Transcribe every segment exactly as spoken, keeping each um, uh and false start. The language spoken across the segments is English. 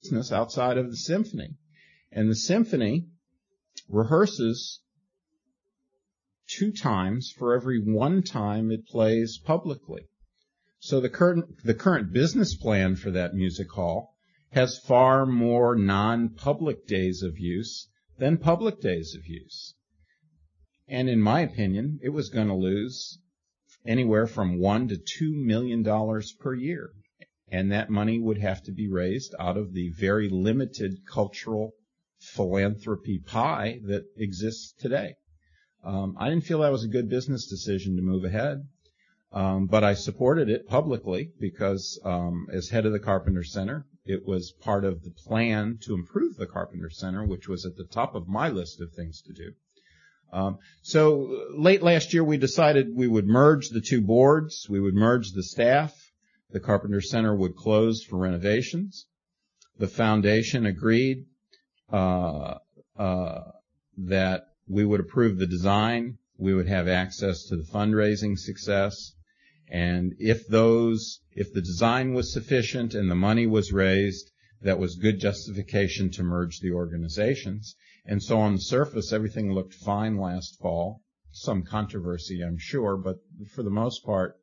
business outside of the symphony. And the symphony rehearses two times for every one time it plays publicly. So the current, the current business plan for that music hall has far more non-public days of use than public days of use. And in my opinion, it was going to lose anywhere from one to two million dollars per year. And that money would have to be raised out of the very limited cultural philanthropy pie that exists today. Um, I didn't feel that was a good business decision to move ahead, um, but I supported it publicly because um, as head of the Carpenter Center, it was part of the plan to improve the Carpenter Center, which was at the top of my list of things to do. Um, so late last year, we decided we would merge the two boards. We would merge the staff. The Carpenter Center would close for renovations. The foundation agreed uh, uh, that we would approve the design. We would have access to the fundraising success. And if those, if the design was sufficient and the money was raised, that was good justification to merge the organizations. And so on the surface, everything looked fine last fall. Some controversy, I'm sure, but for the most part,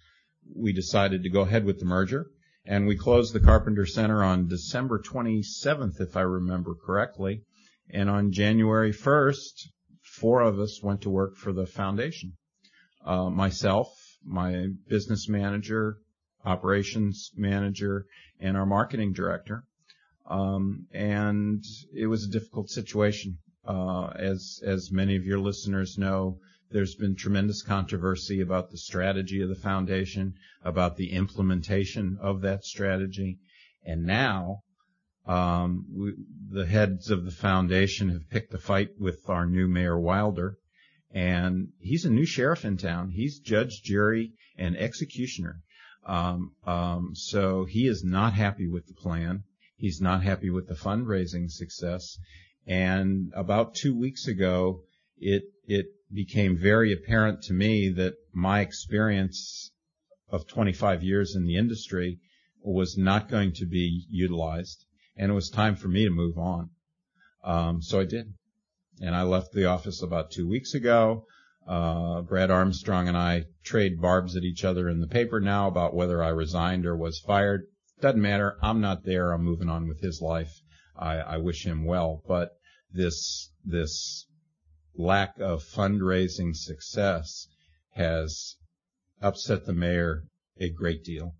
we decided to go ahead with the merger. And we closed the Carpenter Center on December twenty-seventh, if I remember correctly. And on January first, four of us went to work for the foundation. Uh, myself, my business manager, operations manager, and our marketing director. Um, and it was a difficult situation. Uh, as, as many of your listeners know, there's been tremendous controversy about the strategy of the foundation, about the implementation of that strategy. And now, um, we, the heads of the foundation have picked a fight with our new Mayor Wilder. And he's a new sheriff in town. He's judge, jury, and executioner. Um, um, so he is not happy with the plan. He's not happy with the fundraising success. And about two weeks ago, it, it became very apparent to me that my experience of twenty-five years in the industry was not going to be utilized. And it was time for me to move on. Um, so I did. And I left the office about two weeks ago. Uh, Brad Armstrong and I trade barbs at each other in the paper now about whether I resigned or was fired. Doesn't matter. I'm not there. I'm moving on with his life. I, I wish him well. But this, this lack of fundraising success has upset the mayor a great deal.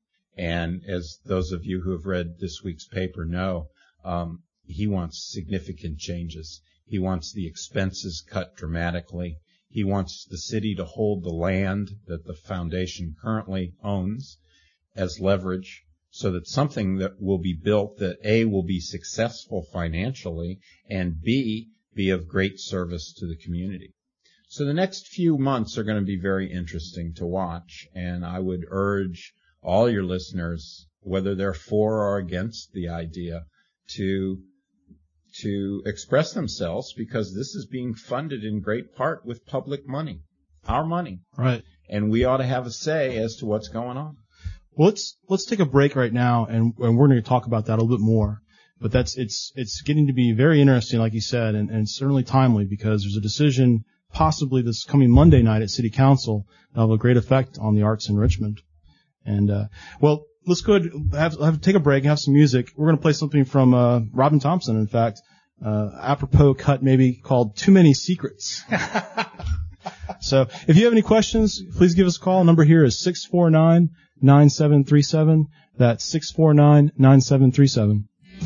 And as those of you who have read this week's paper know, um, he wants significant changes. He wants the expenses cut dramatically. He wants the city to hold the land that the foundation currently owns as leverage so that something that will be built that A, will be successful financially, and B, be of great service to the community. So the next few months are going to be very interesting to watch, and I would urge all your listeners, whether they're for or against the idea, to to express themselves, because this is being funded in great part with public money, our money. Right. And we ought to have a say as to what's going on. Well, let's, let's take a break right now, and, and we're going to talk about that a little bit more. But that's, it's, it's getting to be very interesting, like you said, and, and certainly timely, because there's a decision possibly this coming Monday night at City Council that will have a great effect on the arts in Richmond. And, uh, well, let's go ahead and have, have, take a break and have some music. We're going to play something from, uh, Robin Thompson, in fact, uh, apropos cut maybe called Too Many Secrets. So if you have any questions, please give us a call. Number here is six four nine, nine seven three seven. That's six four nine, nine seven three seven.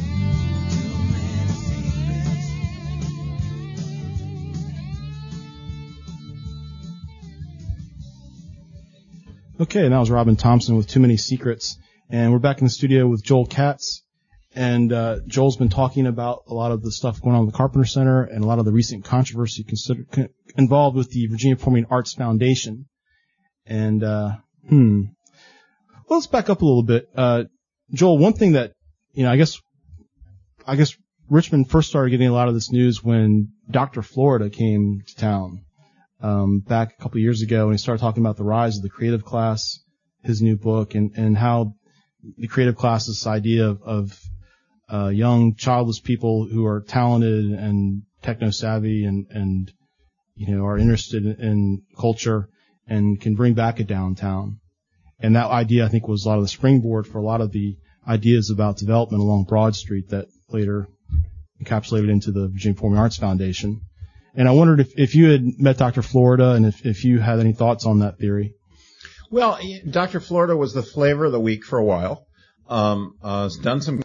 Okay, and that was Robin Thompson with Too Many Secrets. And we're back in the studio with Joel Katz. And uh Joel's been talking about a lot of the stuff going on in the Carpenter Center and a lot of the recent controversy consider, con, involved with the Virginia Performing Arts Foundation. And, uh, hmm. Well, let's back up a little bit. Uh Joel, one thing that, you know, I guess, I guess Richmond first started getting a lot of this news when Doctor Florida came to town. Um, back a couple of years ago, and he started talking about the rise of the creative class, his new book, and, and how the creative class's idea of, of, uh, young, childless people who are talented and techno-savvy and, and, you know, are interested in, in culture and can bring back a downtown. And that idea, I think, was a lot of the springboard for a lot of the ideas about development along Broad Street that later encapsulated into the Virginia Performing Arts Foundation. And I wondered if, if you had met Doctor Florida and if, if you had any thoughts on that theory. Well, Doctor Florida was the flavor of the week for a while. Um, uh, has done some